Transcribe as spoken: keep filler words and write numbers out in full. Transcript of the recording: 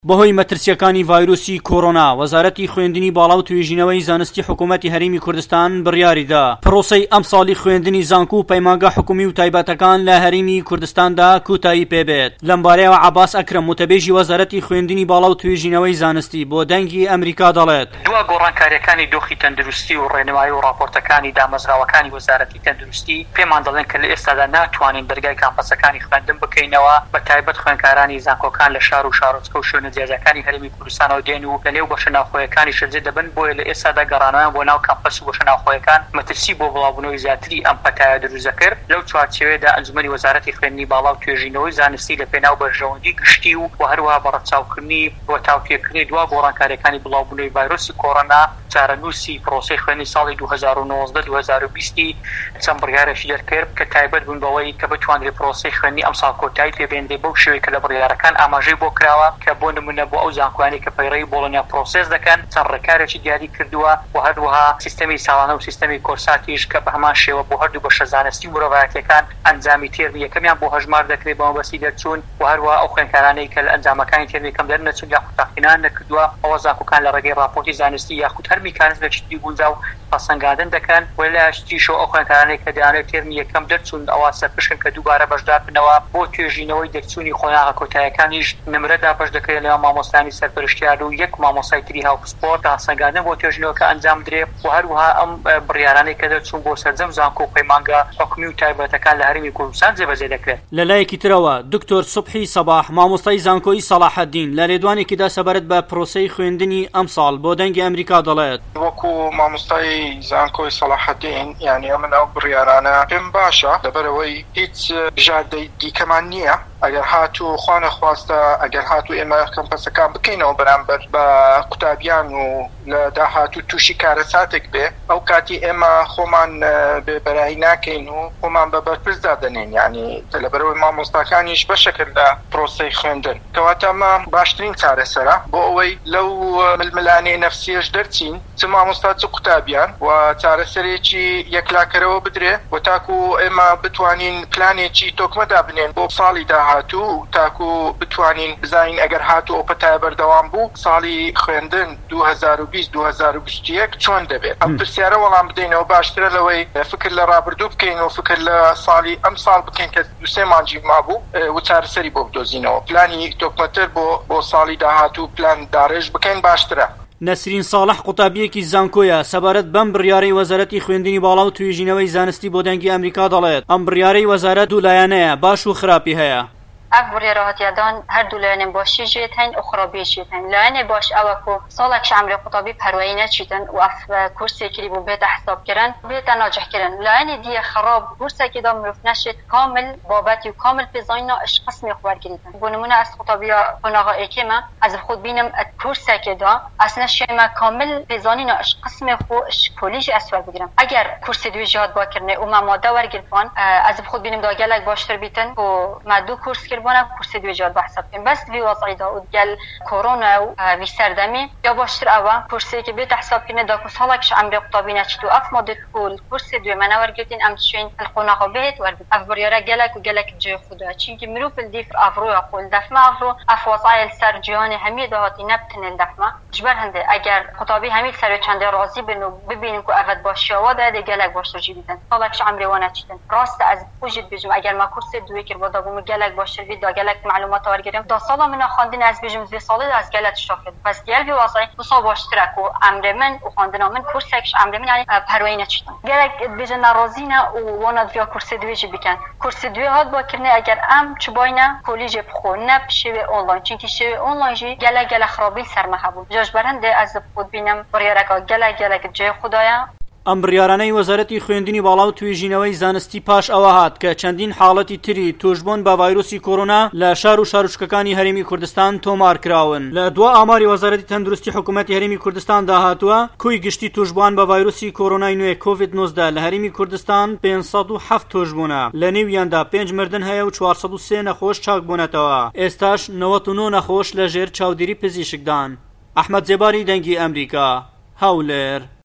بەهۆی مەترسیەکانی ڤایرۆسی کۆڕۆنا، وەزارەتی خوێندنی باڵا و توێژینەوەی زانستی حکوومەتی هەرێمی کوردستان بڕیاریدا پرۆسەی ئەم ساڵی خوێندنی زانکۆ و پەیمانگە حکومی و تایبەتەکان لە هەرێمی کوردستاندا کوتایی پێبێت. لەم بارەیەوە عەباس ئەکرەم، متەبێژی وەزارەتی خوێندنی باڵا و توێژینەوەی زانستی بۆ دەنگی ئەمریکا دەڵێت دوا گۆڕانکاریەکانی دۆخی تەندروستی و ڕێنمایی و راپۆرتەکانی دامەزراوەکانی وەزارەتی تەندروستی پێمان دەڵێن کە لە ئێستادا ناتوانین دەرگای کامپەسەکانی خوێندن بکەینەوە، بە تایبەت خوێندکارانی زانکۆکان لە شار و شارۆچکە و شوێنە جیاجەکانی هەرێمی کوردستانەوە دێن و لە نێو بەشە ناوخۆیەکانی شەرجێ دەبن، بۆیە لە ئێستادا گەڕانەوەیان بۆ ناو کامپەس و بەشە ناوخۆیەکان مەترسی بۆ بڵاوبوونەوەی زیاتری ئەم پەتایە دروست دەکرد. لەو چوارچێوەیەدا ئەنجومەنی وەزارەتی خوێندنی باڵا و توێژینەوەی زانستی لە پێناو بەرژەوەندی گشتی و هەروەها بەڕەچاوکردنی بۆ تاوتێکردنی دوا گۆڕانکاریەکانی بڵاوبوونەوەی ڤایرۆسی کۆڕۆنا چارەنووسی پرۆسەی خوێندنی ساڵی دوو هەزار و نۆزدە دوو هەزار و بیست چەند بڕیارێکی دەرکرد کە تایبەت بوون بەوەی کە بتوانرێت پرۆسەی خوێندنی ئەم ساڵ کۆتایی پێبێنرێت بەو شێوەیە کە لە بڕیارەکان ئاماژەی بۆ کراوە، کە بۆ نمونە بۆ ئەو زانکۆیانی کە پەیڕەوی بۆڵۆنیا پرۆسێس دەکەن چەند ڕێکارێکی دیاری کردووە و هەروەها سیستەمی ساڵانە و سیستەمی کۆرساتیش کە بە هەمان شێوە بۆ هەردوو بەشە زانستی و مرۆڤایەتیەکان ئەنجامی تێرمی یەکەمیان بۆ هەژمار دەکرێت بە مەبەستی دەرچوون و هەروەها ئەو خوێندکارانەی کە لە ئەنجامەکانی تێرمی یەکەم دەرنەچوون یاخود تاقییان نەکردووە، ئەوە زانکۆکان لە ڕێگەی راپۆرتی زانستی یاخود هەر میکانیزمێکی گونجاو پاسەنگاندن دەکەن و لاشتیشۆ ئەو خوێندکارانەی کە دەیانێت تێرمی یەکەم دەرچوون ئەوە سەرپشکن کە دووبارە بەشدار بنەوە بۆ توێژینەوەی دەرچوونی خۆناغا کۆتاییەکانیش نمرەدا بەش دەکرێت لە مامۆستانی سەرپەرشتیار و یەک مامۆستای تری هاوسپۆرت پاسەنگاندن بۆ توێژینەوەکە ئەنجام درێت و هەروەها ئەم بڕیارانەی کە دەرچوون بۆ سەرجەم زانکۆ و پەیمانگە حکومی و تایبەتەکان لە هەرێمی کوردستان جێبەجێ دەکرێت. لەلایەکی ترەوە دکتۆر سوبحی سەباح، مامۆستای زانکۆیی سەلاحەدین، لە لێدوانێکیدا سەبارەت بە پرۆسەی خوێندنی ئەم ساڵ بۆ دەنگی ئەمریکا دەڵێت وەکو مامۆستای زانکۆی سەلاحەدین، یعنی ئەمن ئەو بڕیارانە پێم باشە لەبەرەوەی هیچ بژاردەی دیکەمان نییە. ئەگەر هاتوو خوا نەخواستە ئەگەر هاتوو ئێمە کەمپەسەکان بکەینەوە بەرامبەر بە قوتابیان و لە داهاتوو تووشی کارەساتێک بێ، ئەو کاتی ئێمە خۆمان بێبەرایی ناکەین و خۆمان بە بەرپرسدا دەنێن، یعنی لەبەرەوەی مامۆستاکانیش بەشەکرد لە پرۆسەی خوێندن، کەواتە ئەمە باشترین چارەسەرە بۆ ئەوەی لەو ململانەی نەفسیەش دەرچین، چ مامۆستا چ قوتابیان، و چارەسەرێکی یەکلاکەرەوە بدرێ و تاکو ئێمە بتوانین پلانێکی تۆکمەدا بنێن بۆ ساڵی داهاتوو، تاکو بتوانین بزانین ئەگەر هاتوو ئەو پەتایە بەردەوام بوو ساڵی خوێندن دوو هەزار و بیست دوو هەزار و بیست و یەک چۆن دەبێت. ئەم پرسیارە وەڵام بدەینەوە باشترە لەوەی فکر لە ڕابردوو بکەین و فکر لە ساڵی ئەم ساڵ بکەین کە دوو سێ مانجی مابوو و چارەسەری بۆ بدۆزینەوە. پلانی تۆکمەتر بۆ بۆ ساڵی داهاتوو پلان داڕێژ بکەین باشترە. نەسرین ساڵح قوتابیەکی زانکۆیە، سەبارەت بەم بڕیارەی وەزارەتی خوێندنی باڵا و توێژینەوەی زانستی بۆ دەنگی ئەمریکا دەڵێت ئەم بڕیارەی وەزارەت دوو لایەنەیە، باش و خراپی هەیە. ئەف بڕیارە هاتیەدان هەردوو لایەنێ باشی جێت هەین و خراپیش جێت هەین. لایەنێ باش ئەوە کۆ ساڵێکش عەمرێ قوتابی پەروەیی نەچیتن و ئەف کورسێکی بۆ بێتە حسابکردن بێتە ناجحکردن. لایەنێ دیە خراب کورسێکیدا مرۆڤ نەشێت کامل بابەتی و کامل پێزانینا ئەش قسمی خو وەرگریتن. بۆ نمونە ئەس قوتابیە قۆناغا ئێکێمە ئەز خۆت بینم کورسێکیدا ئەس نەشێمە کامل پێزانینا ئەش قسمی خۆ ئەش کۆلیژی ئەس وەربگرم. ئەگەر کورسی دوێ جهات باکردنێ و مامادە وەرگرتوان ئەز خۆت بینم دا گەلێک باشتر بیتن و مادوو کورس بۆنە کورسی دوێ جهات بەحساب بکەین. بەس دوێ وەزعیدا و گەل کۆڕۆنا و وی سەردەمی یا باشتر ئەوە کورسێکی بێتە حسابکردنێدا کو ساڵێکش عەمرێ قوتابی نەچیت و ئەف مادە کۆل کورسی دوێمەنە وەرگرتین ئەم چێن قۆناغا بێت وەرگرت. ئەف بڕیارە گەلێک و گەلێک جێ خوددا چونکی مرۆڤ دیف ئەڤڕۆیا خۆل دەفمە ئەڤڕۆ ئەف وەزعی لەسەر جیهانی هەمیە داهاتی نەبتنێن دەفمە جبەر هەندێ ئەگەر قوتابی هەمی سەر چەندێ ڕازی بن و ببینن کو ئەڤەت باشیەوە دەدێ گەلێک باشتر جی بیتن ساڵێکش عەمرێ وا نەچیتن. ڕاستە ئەز خۆشت بێژم ئەگەر ما کورسی دوێ کرد بۆ دابووم گەلێک باشتر بیت دا گەلێک معلومات وەرگرم دا ساڵا منە خواندن ئەز بێژم دوێ ساڵی ئەز گەلێک شافت بەس دیار بێ وەزعی دو ساڵ باشترە کو ئەمرێ من و خواندنا من کورسێکش ئەمرێ من یعنی پەروەیی نەچیتن. گەلێک بێژە ناڕازینە و وانە دوێ کورسی دوێژی بکەن. کورسی دوێ هات باکردنێ ئەگەر ئەم چباینە کۆلیژێ بخۆ نەب شێوێ ئۆنلاین چونکی شێوێ ئۆنلاینژی گەلێک گەلە خرابی سەرمە هەبوو. جاش بەرهەندێ ئەز خۆت بینم بڕیارەکە گەلێک گەلێک جێ خوددایە. ئەم بڕیارانەی وەزارەتی خوێندنی باڵا و توێژینەوەی زانستی پاش ئەوە هات کە چەندین حاڵەتی تری توشبوون بە ڤایرۆسی کۆڕۆنا لە شار و شارۆچکەکانی هەرێمی کوردستان تۆمار کراون. لە دوا ئاماری وەزارەتی تەندروستی حکوومەتی هەرێمی کوردستان داهاتووە کۆی گشتی توشبووان بە ڤایرۆسی کۆڕۆنای نوێ کۆڤید نۆزدە لە هەرێمی کوردستان پێنج سەد و هەفت توشبوونە، لە نێویاندا پێنج مردن هەیە و چوار سەد و سێ نەخۆش چاک بوونەتەوە. ئێستاش نەوەت و نۆ نەخۆش لە ژێر چاودێری پزیشکدان. ئەحمەد جێباری دەنگی ئەمریکا، هەولێر.